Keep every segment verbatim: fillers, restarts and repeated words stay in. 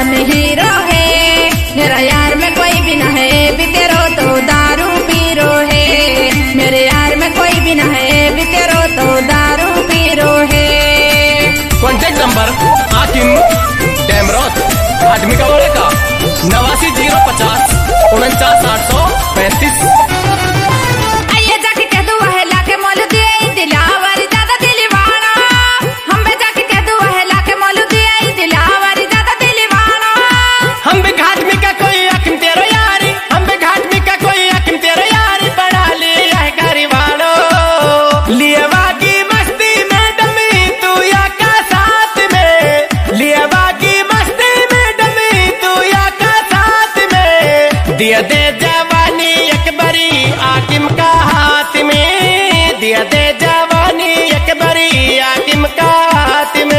आलम hero है, मेरा यार में कोई भी ना है, भी तेरो तो दारू पीरो है, मेरे यार में कोई भी ना है, भी तेरो तो दारू पीरो है। कॉन्टेक्ट नंबर हाकिम डेमरोत आदमी का वाले का नवासी जीरो पचास उनचास आठ सौ पैंतीस। आइए जाके कह दो वह लाके मोल दिए दिलावर ज्यादा दिलवाना, हम बे जाके कह दो वह लाके मोल दिए दिलावर ज्यादा दिलवाना। हम भी घाट में का कोई हकीम तेरो यारी, हम भी घाट में का कोई हकीम तेरो यारी, बना लिया है गरीबानो लिए बाकी मस्ती में डमी तू या का साथ में, लिए बाकी मस्ती में डमी तू या का साथ में। दिया दे जवानी अकबरी हाकिम का हाथ में, दिया दे जवानी अकबरी हाकिम का हाथ में।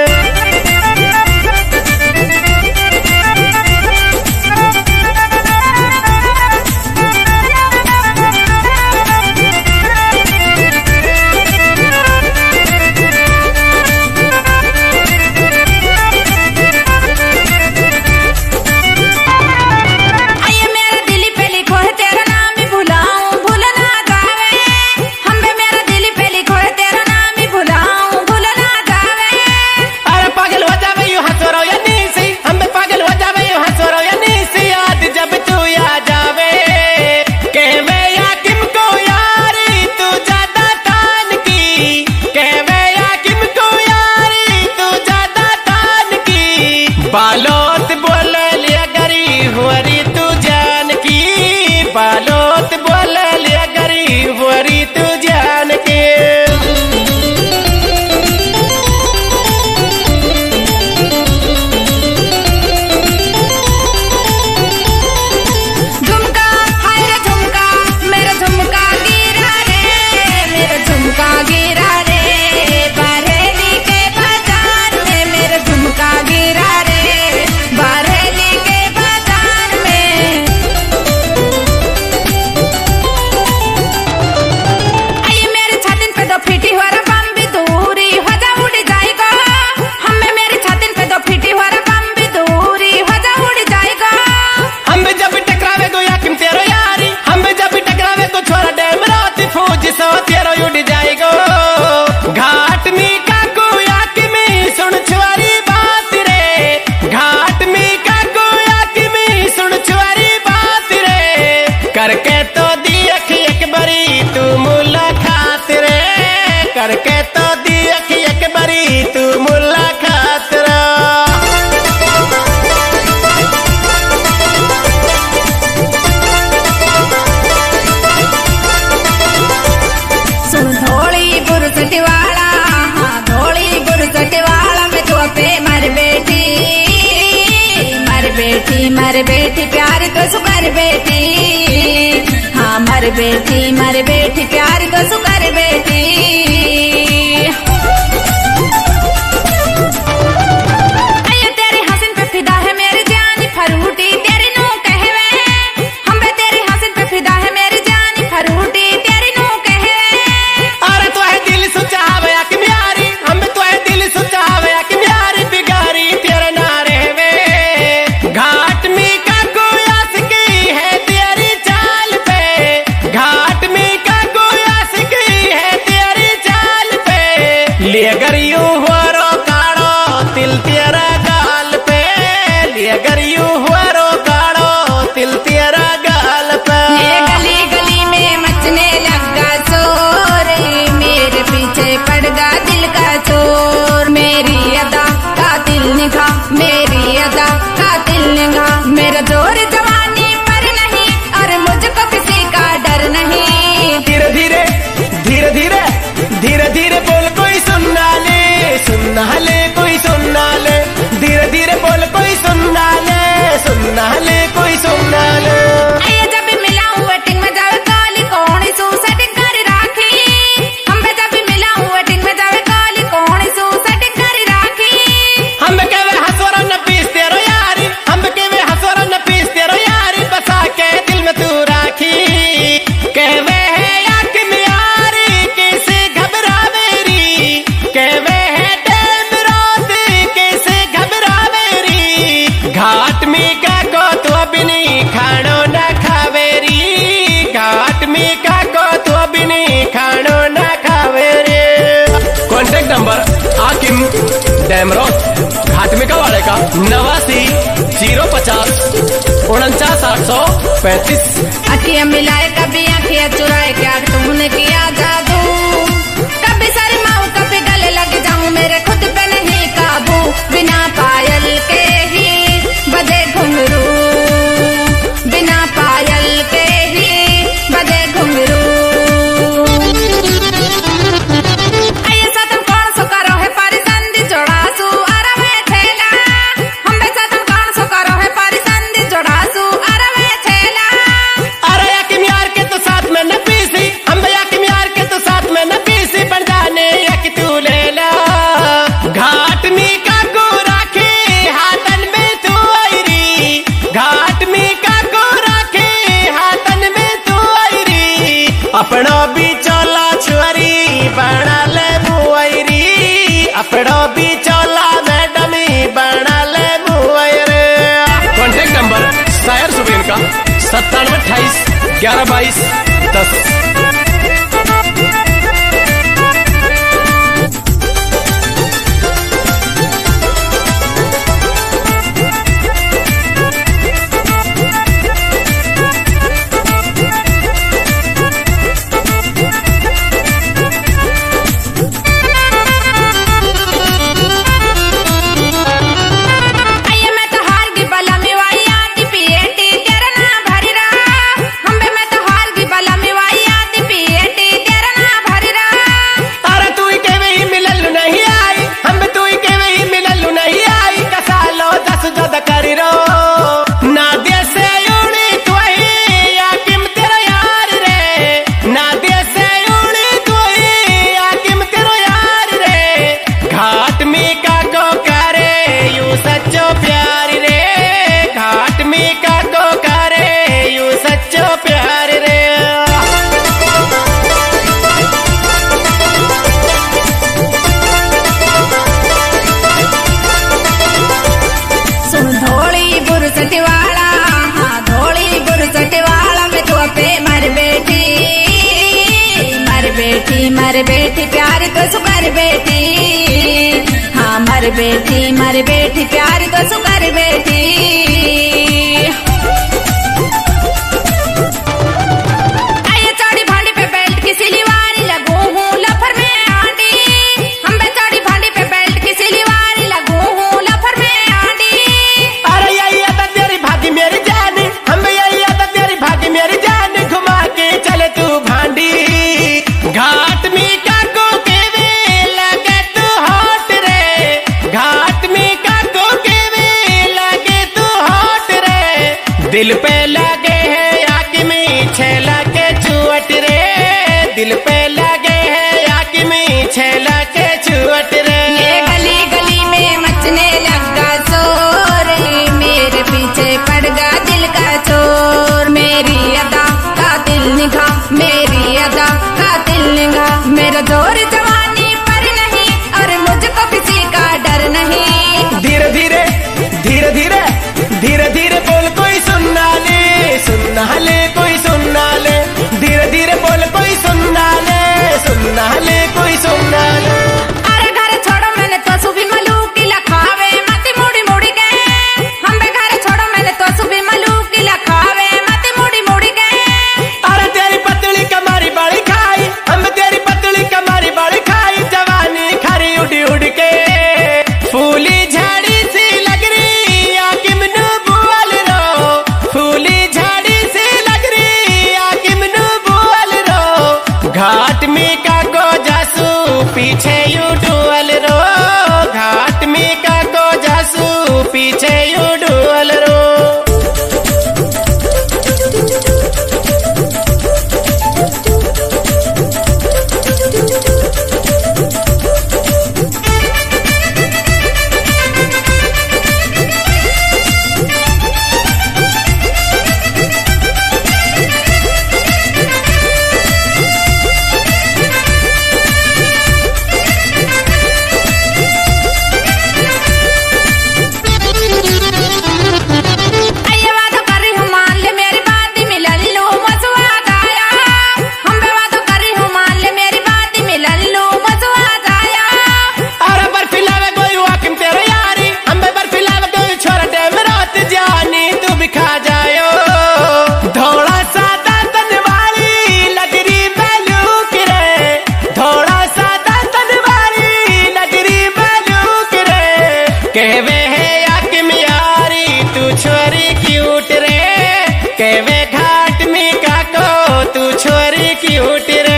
बालोत बोल लिया गरी हुरी तू जान की, बालोत बोल लिया गरी हुरी तू जान की। झुमका हाय रे झुमका, मेरा झुमका गिरा रे, मेरा झुमका गिरा रे, बरेली के बाजार में मेरा झुमका गिरा रे, बरेली के बाजार में। आइए मेरे छातिन पे दो फीटी हुआ रा बम भी दूरी हो जा उड़ जाएगा, हमें मेरी छातिन पे दो फीटी हुआ रा बम भी दूरी हो जा उड़ जाएगा। हम भी जब टकरावे को याकिम तेरो यारी, हम भी जब टकरावे को छोरा डेमरोत फौज सो तेरो उड़ जाएगो। घाट में का को याकिम सुन छुआरी बात रे, घाट में का को याकिम सुन छुआरी बात रे, करके तो दी अखी अकबरी तू मुलाकात रे, करके तो दी अखी अकबरी तू मुलाकात रे। सुन धोली बुरसट वाला, हाँ धोली बुरसट वाला मैं तो पे मर बेटी, मर बेटी मर बेटी प्यार तो सुकर बेटी, हाँ मर बेटी मर बेटी प्यार तो सुकर बेटी। आइए तेरे हसन पे फिदा है मेरी जान फरूटी, तेरी नू कहवे, हम बे तेरे हसन पे फिदा है मेरी जान फरूटी, तेरी नू कहवे। अरे तो है दिल सुचावे कि प्यारी, हम तो है दिल सुचावे कि प्यारी, बिगारी तेरे ना रहवे। घाट में का कोई आशिकी है तेरी चाल पे, घाट में का कोई आशिकी है में का को तू अभी नहीं खानो ना खावे रे। कॉन्टेक्ट नंबर आकिम डैमरोड घाटमिका वाले का नवासी जीरो पचास उनचास आठ सौ पैंतीस। अखियां मिलाए कभी अखियां चुराए, क्या तुमने किया जादू? कभी शर्माऊं कभी गले लग जाऊं, मेरे खुद पे नहीं काबू। बिना पायल के ही बजे घुंघरू, बिना पायल के ही बजे घुंघरू। आये साथम कौन सो करो है परिसंधि जोड़ासू, अरे वे ठेला हम बे साथम कौन सो करो है परिसंधि जोड़ासू, अरे वे ठेला। अरे याकिम यार के तो साथ में न पीसी, हम याकिम यार के तो साथ में न पीसी, पर जाने यक तू ले ला। घाट में का को राखे हाथन में तू आईरी, घाट में का को राखे हाथन में तू आईरी। अपनो भी चला छुरी बना ले मुआईरी, अपनो भी चला मैडम बना ले मुआईरे। कॉन्टेक्ट नंबर शायर सुबेन का सत्तानवे अट्ठाईस ग्यारह बाईस दस। आये मैं तो हार गई बला में वाई आती पीएटी तेरा ना भरी रहा, हम बे मैं तो हार गई बला में वाई आती पीएटी तेरा ना भरी रहा। अरे तू ही के वही मिलल नहीं आई, हम तू ही के वही मिलल नहीं आई, कसालो दस जद करी रो। ना दे से उड़ी तू ही याकिम तेरा यार रे, ना दे से उड़ी तू ही याकिम तेरा यार रे। घाट में का को करे यू सच्चो प्यार रे, घाट में का को करे यू सच्चो प्यार रे। सुन धोली बुरसट वाला, हाँ धोली बुरसट वाला, मैं तो पे मर बैठी मर बैठी मर बैठी प्यार तो सुकर बैठी, हाँ मर बैठी मर बैठी प्यार तो सुकर बैठी। आये चौड़ी भांडी पे बेल्ट की सिलीवारी लगू हूँ लफर में आंटी, हम बे चौड़ी भांडी पे बेल्ट की सिलीवारी लगू हूँ लफर में आंटी। अरे यही आता तेरी भागी मेरी जान, हम यही आता तेरी भागी मेरी जान, घुमा के चले तू भांडी। घाट में काको के वे लगे तू हॉट रे, घाट में काको के वे लगे तू हॉट रे। दिल पे लगे है आँख में छेला के चुअट रे, दिल पे लगे है आँख में छेला के चुअट रे। ये गली गली में मचने लगा शोर, मेरे पीछे पड़ गया दिल का चोर। मेरी अदा का दिल निगाह, मेरी अदा का दिल निगाह, मेरा जोर जवानी पर नहीं और मुझको किसी का डर नहीं। धीरे धीरे धीरे धीरे धीरे धीरे बोल कोई सुनना ले, सुनना ले कोई सुनना ले। केवे घाट में काको तू छोरी क्यूट रे।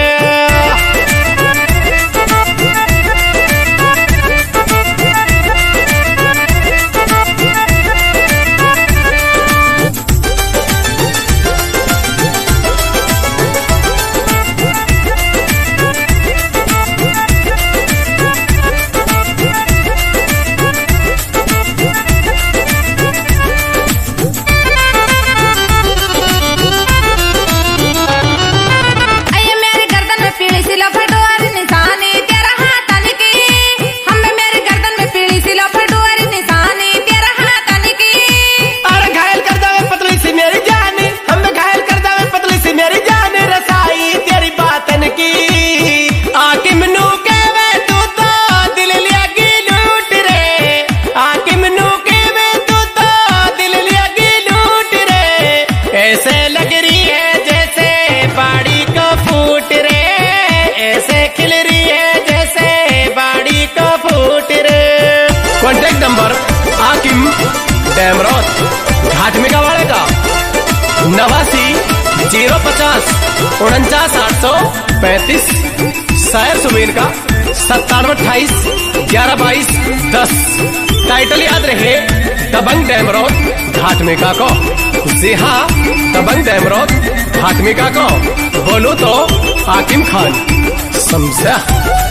ऐसे लग रही है जैसे बाड़ी को फूट रे, ऐसे खिल रही है जैसे बाड़ी को फूट रे। कॉन्टेक्ट नंबर आकिम डैमरोत घाटमिका वाले का नवासी जीरो पचास उनचास आठ सौ पैंतीस। शायर सुमीर का सत्तानवे अट्ठाईस ग्यारह बाईस दस। टाइटल याद रहे दबंग डैमरोत घाटमिका को। जी हाँ, दबंग डैमरोत घाटमिका को बोलो तो आकिम खान, समझा।